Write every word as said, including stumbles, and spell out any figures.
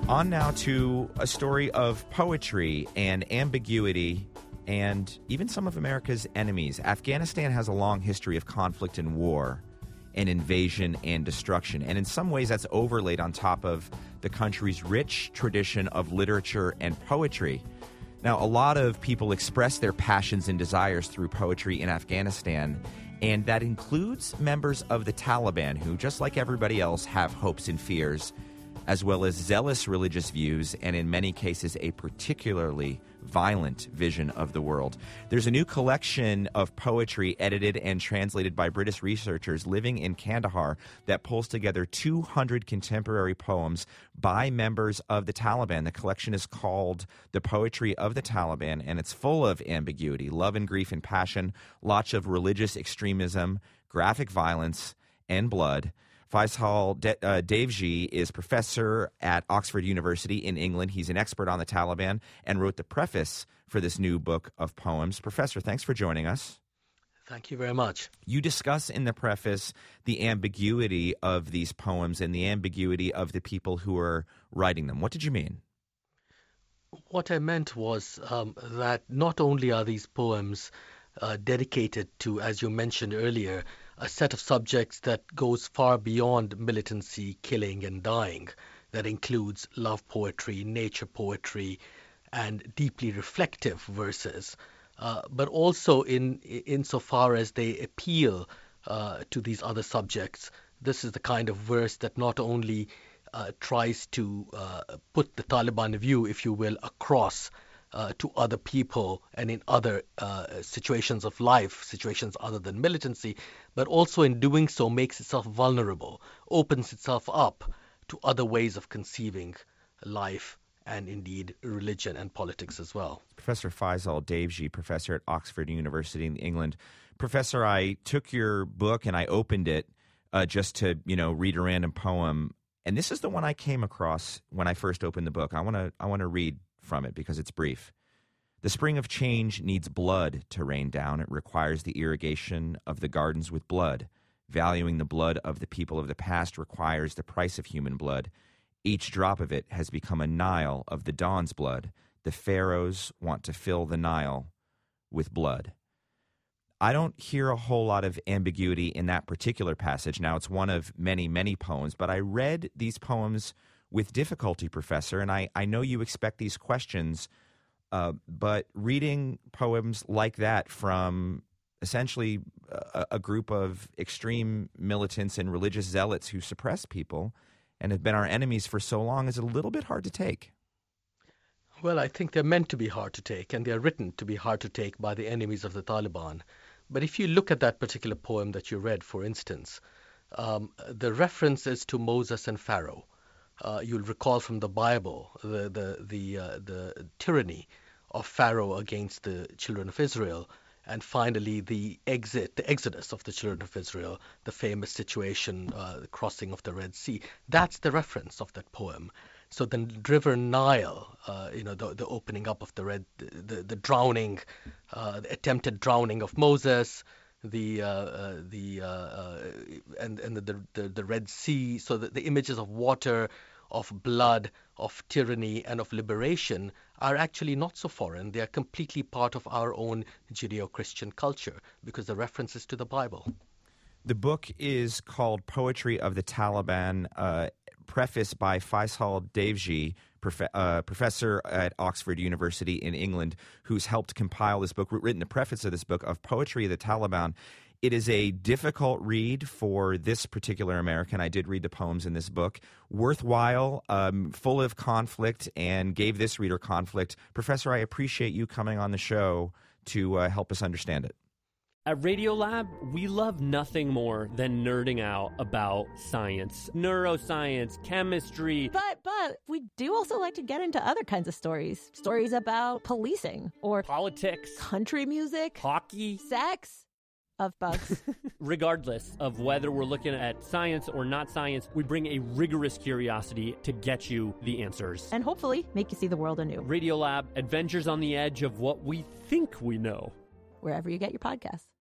On now to a story of poetry and ambiguity and even some of America's enemies. Afghanistan has a long history of conflict and war and invasion and destruction. And in some ways that's overlaid on top of the country's rich tradition of literature and poetry. Now, a lot of people express their passions and desires through poetry in Afghanistan, and that includes members of the Taliban who, just like everybody else, have hopes and fears, as well as zealous religious views, and in many cases a particularly violent vision of the world. There's a new collection of poetry edited and translated by British researchers living in Kandahar that pulls together two hundred contemporary poems by members of the Taliban. The collection is called The Poetry of the Taliban, and it's full of ambiguity, love and grief and passion, lots of religious extremism, graphic violence, and blood. Faisal De- uh, Devji is professor at Oxford University in England. He's an expert on the Taliban and wrote the preface for this new book of poems. Professor, thanks for joining us. Thank you very much. You discuss in the preface the ambiguity of these poems and the ambiguity of the people who are writing them. What did you mean? What I meant was um, that not only are these poems uh, dedicated to, as you mentioned earlier, a set of subjects that goes far beyond militancy, killing, and dying, that includes love poetry, nature poetry, and deeply reflective verses, uh, but also in insofar as they appeal uh, to these other subjects. This is the kind of verse that not only uh, tries to uh, put the Taliban view, if you will, across Uh, to other people and in other uh, situations of life, situations other than militancy, but also in doing so makes itself vulnerable, opens itself up to other ways of conceiving life and indeed religion and politics as well. Professor Faisal Devji, professor at Oxford University in England. Professor, I took your book and I opened it uh, just to, you know, read a random poem, and this is the one I came across when I first opened the book. I want to I want to read from it because it's brief. The spring of change needs blood to rain down. It requires the irrigation of the gardens with blood. Valuing the blood of the people of the past requires the price of human blood. Each drop of it has become a Nile of the dawn's blood. The pharaohs want to fill the Nile with blood. I don't hear a whole lot of ambiguity in that particular passage. Now, it's one of many, many poems, but I read these poems with difficulty, Professor, and I, I know you expect these questions, uh, but reading poems like that from essentially a, a group of extreme militants and religious zealots who suppress people and have been our enemies for so long is a little bit hard to take. Well, I think they're meant to be hard to take, and they're written to be hard to take by the enemies of the Taliban. But if you look at that particular poem that you read, for instance, um, the reference is to Moses and Pharaoh. Uh, you'll recall from the Bible the the the, uh, the tyranny of Pharaoh against the children of Israel, and finally the exit, the exodus of the children of Israel, the famous situation, uh, the crossing of the Red Sea. That's the reference of that poem. So the river Nile, uh, you know, the, the opening up of the red, the the drowning, uh, the attempted drowning of Moses. The uh, uh, the uh, uh, and and the, the the Red Sea. So the, the images of water, of blood, of tyranny, and of liberation are actually not so foreign. They are completely part of our own Judeo-Christian culture because the reference is to the Bible. The book is called Poetry of the Taliban, uh, prefaced by Faisal Devji, prof- uh, professor at Oxford University in England, who's helped compile this book, written the preface of this book of Poetry of the Taliban. It is a difficult read for this particular American. I did read the poems in this book. Worthwhile, um, full of conflict, and gave this reader conflict. Professor, I appreciate you coming on the show to uh, help us understand it. At Radiolab, we love nothing more than nerding out about science, neuroscience, chemistry. But, but, we do also like to get into other kinds of stories. Stories about policing or politics, country music, hockey, sex, of bugs. Regardless of whether we're looking at science or not science, we bring a rigorous curiosity to get you the answers. And hopefully make you see the world anew. Radiolab, adventures on the edge of what we think we know. Wherever you get your podcasts.